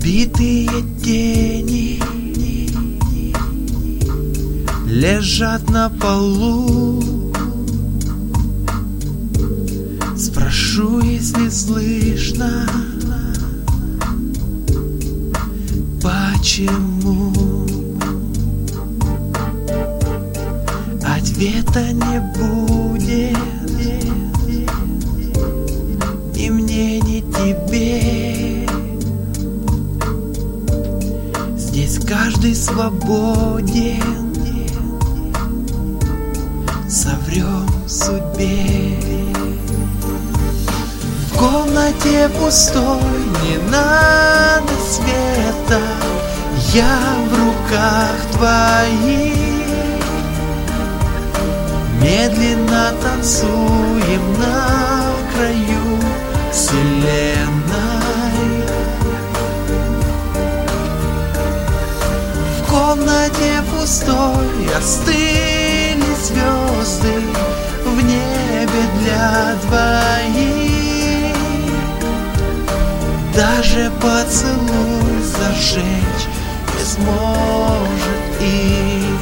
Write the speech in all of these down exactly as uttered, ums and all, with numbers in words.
Убитые тени лежат на полу. Спрошу, если слышно, почему? Ответа не будет, ни мне, ни тебе. Здесь каждый свободен, соврем судьбе. В комнате пустой не надо света, я в руках твоих. Медленно танцуем на краю вселенной. В комнате пустой остыли звезды в небе для двоих. Даже поцелуй зажечь не сможет их.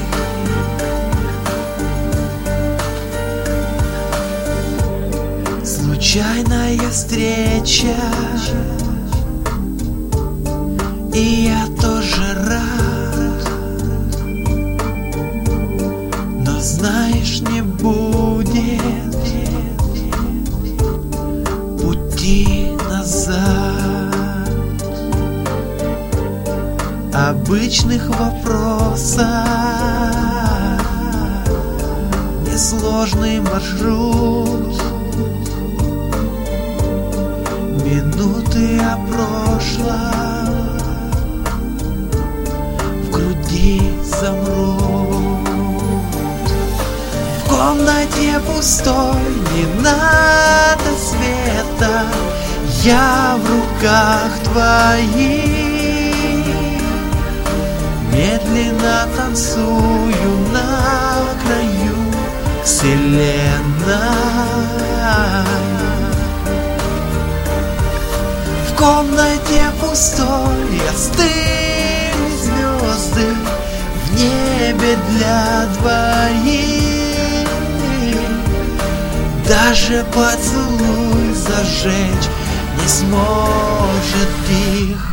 Случайная встреча, и я тоже рад. Но знаешь, не будет пути назад. Обычных вопросов несложный маршрут. Минуты о прошлом в груди замрут. В комнате пустой не надо света, я в руках твоих. Медленно танцую на краю вселенной. В комнате пустой остыли звезды в небе для двоих. Даже поцелуй зажечь не сможет их.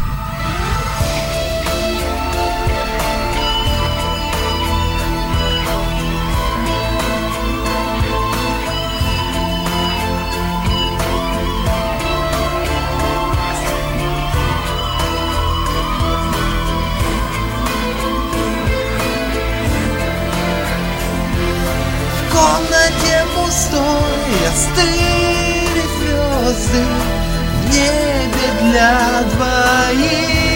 В комнате пустой остыли звезды в небе для двоих.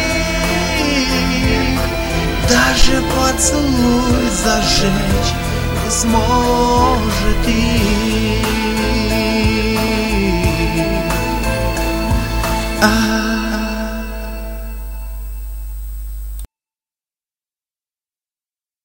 Даже поцелуй зажечь не сможет их.